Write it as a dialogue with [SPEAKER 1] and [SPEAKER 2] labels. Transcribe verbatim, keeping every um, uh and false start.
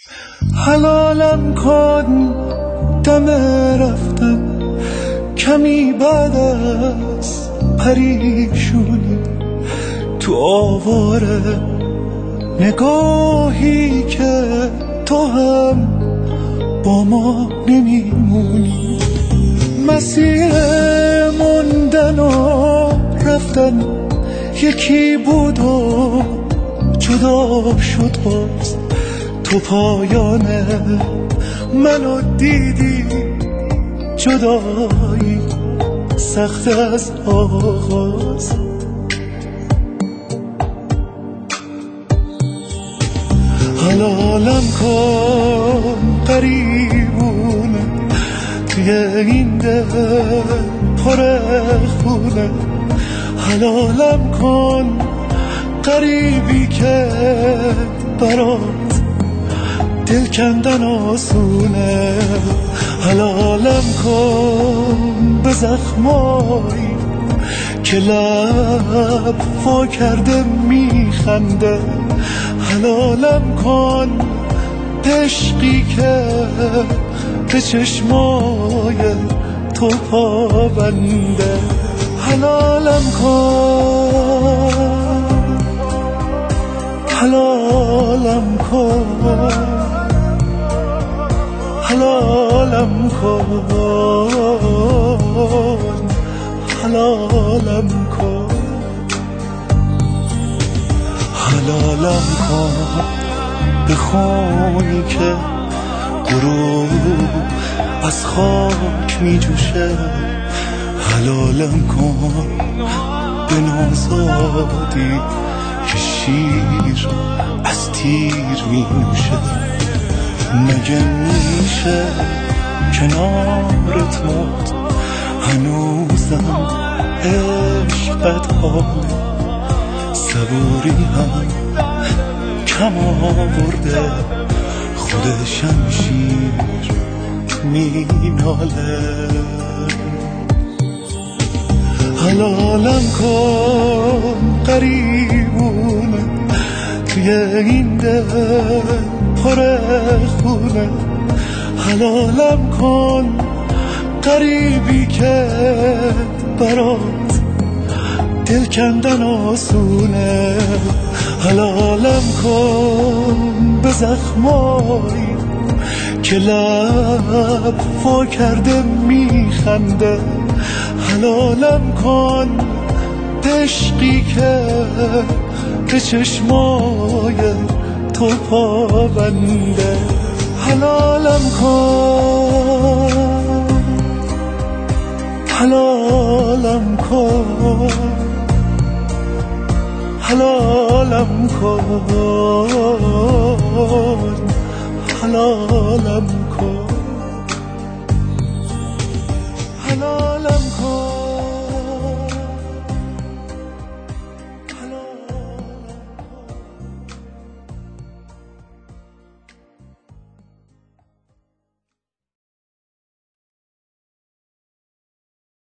[SPEAKER 1] حلالم کن دم رفتن کمی بعد از پریشونی، تو آواره نگاهی که تو هم با ما نمیمونی. مسیر موندن و رفتن یکی بود و جدا شد باز، تو پایان منو دیدی، جدایی سخت از آغاز. حلالم کن قریبونه توی این دل پر خونه، حلالم کن قریبی که برات دل کندن آسونه. حلالم کن به زخمایی که لب وا کرده میخنده، حلالم کن عشقی که به چشمای تو پابنده. حلالم کن حلالم کن حلالم کن حلالم کن حلالم کن به خونی که غروب از خاک می جوشه، حلالم کن به نوزادی که شیر از تیر می نوشه. مگه میشه کنارت موت هنوزم عشقت حاله، صبوری هم کم آورده خود شمشیر می ناله. حلالم کن قریبونه توی این دل پر خونه، حلالم کن قریبی که برات دل کندن آسونه. حلالم کن به زخمایی که لب وا کرده میخنده، حلالم کن عشقی که به چشمای تو پابنده. حلالم کن حلالم کن حلالم کن حلالم کن حلالم کن